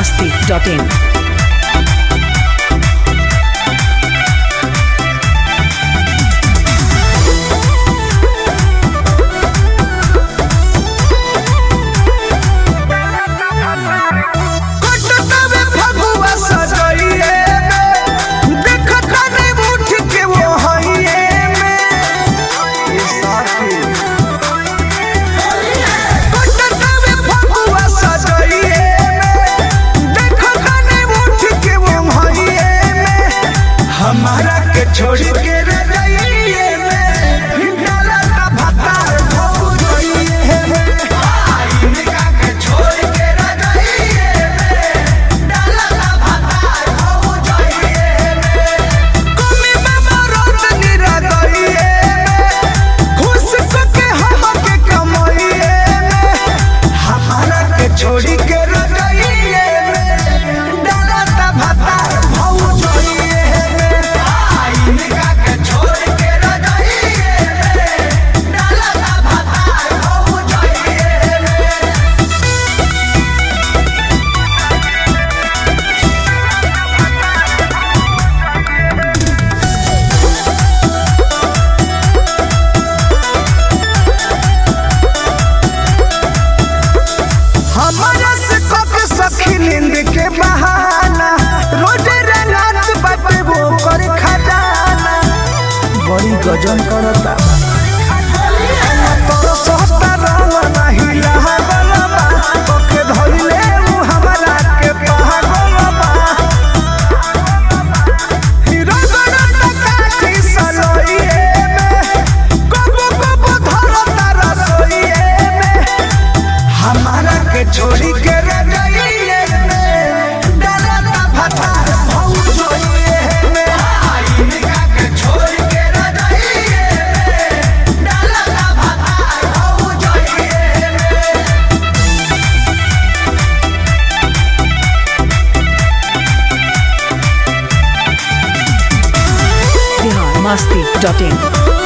biharmasti.in हमारा के छोड़ के रजाइए में डाला का भतार भौ जाइए में आईने का छोड़ के रजाइए में डाला का भतार भौ जाइए में कमी में मरद निरदाइए में खुश सके हम के कमाइए में हमारा के छोड़ के रजाइए में डाला का भतार भौ जाइए नींद के बहाना रोज रात बाटे वो कर खजाना बड़ी गजन करता तोर सोता रंग नहीं लहबलबा ओके धइले उ हमरा के पागलबा हीरो गणत काठी सलोइए में कबो कबो धरता रसोइए में हमारा के छोड़ी के biharmasti.in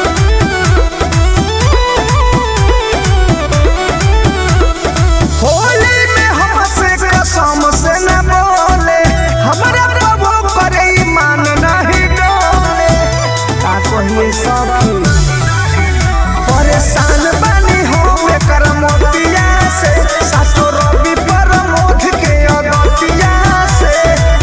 होली में हमसे कसम से न बोले हमरा प्रभु करे ईमान नहीं डोले का कहिए सखी परेशान बनी हो कर मोतिया से सासो रवि पर मोध के अगतिया से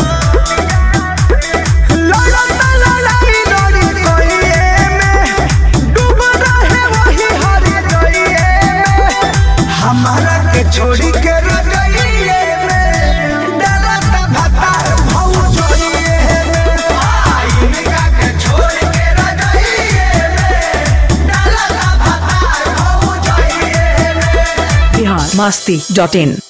लड़ता लड़ाई लड़ी कहिए में डूब रहे वही हरी गइए में हमारा के छोड़ी के रजाइए में डाला का भतार भौ जाइए में आईने का छोड़ के रजाइए में डाला का भतार भौ जाइए में biharmasti.in